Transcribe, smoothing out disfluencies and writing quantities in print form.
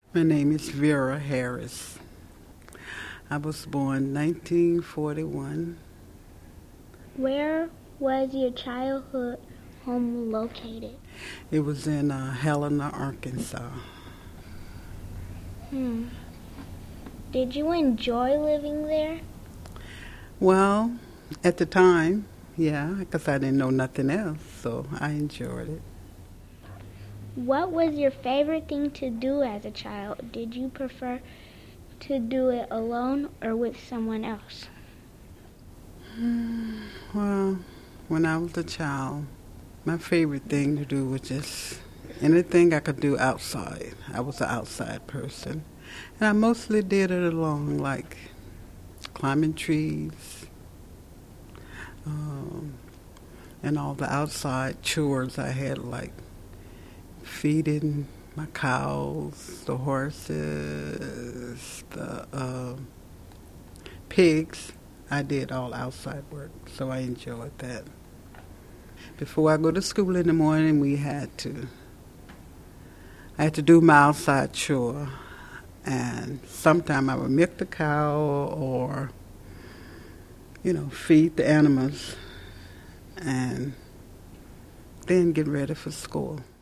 My name is Vera Harris. I was born 1941. Where was your childhood home located? It was in Helena, Arkansas. Did you enjoy living there? Well, at the time, yeah, because I didn't know nothing else, so I enjoyed it. What was your favorite thing to do as a child? Did you prefer to do it alone or with someone else? Well, when I was a child, my favorite thing to do was just anything I could do outside. I was an outside person. And I mostly did it alone, like climbing trees, and all the outside chores I had, like feeding my cows, the horses, the pigs. I did all outside work, so I enjoyed that. Before I go to school in the morning, I had to do my outside chore, and sometime I would milk the cow or, feed the animals, and then get ready for school.